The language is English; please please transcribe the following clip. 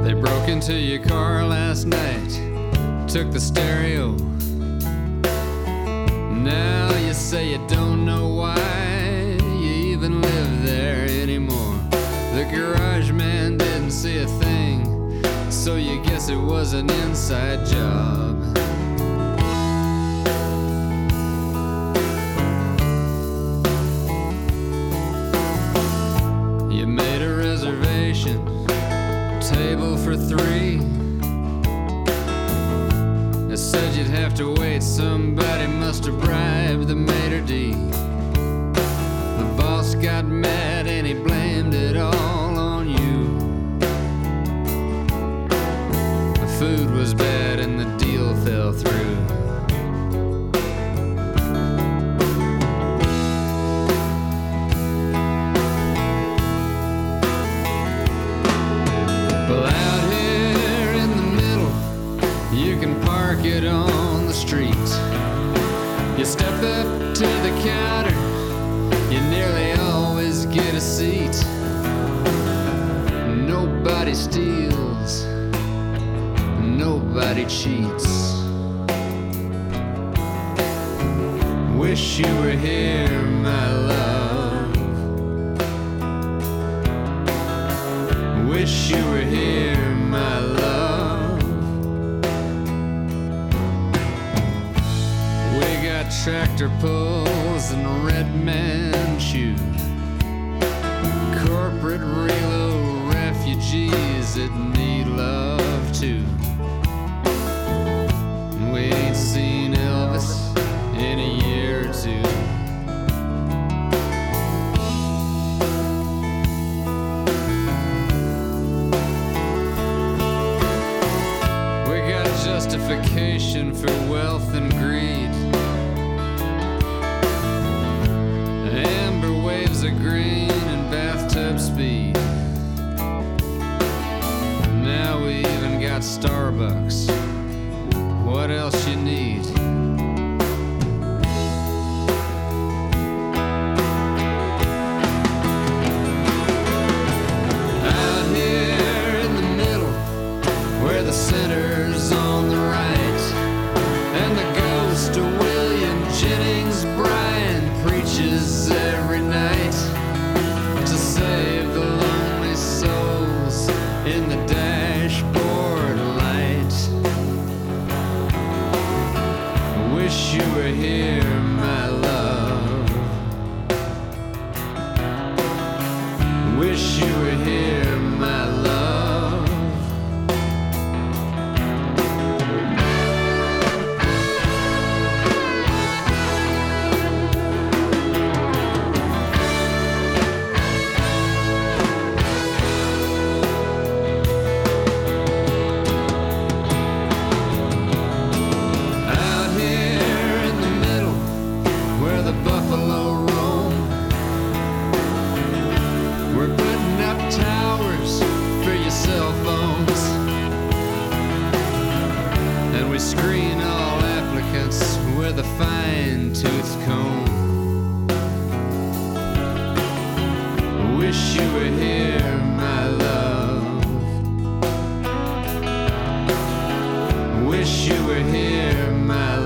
They broke into your car last night, took the stereo. Now you say you don't know why you even live there anymore. The garage man didn't see a thing, so you guess it was an inside job. You made a reservation, table for 3. They said you'd have to wait, somebody must have bribed the maitre d'. The boss got mad and he blamed it all on you. The food was bad and the deal fell through. Well, out here in the middle, you can park it on the street. You step up to the counter, you nearly always get a seat. Nobody steals, nobody cheats. Wish you were here, my love. Wish you were here, my love. We got tractor pulls and red man shoes, corporate reload refugees that need love too. We ain't seen Elvis in a year or two. We got justification for wealth and greed. Amber waves of green and bathtub speed. Now we even got Starbucks. What else you need? Out here in the middle, where the center's on the right, and the ghost of William Jennings Bryan preaches every night to save the lonely souls in the dashboard light. Wish you were here, my love. Wish you were here, my love. Out here in the middle, where the buffalo roam, we're putting up towers for your cell phones, and we screen all applicants with a fine-tooth comb. Wish you were here, my love. Wish you were here, my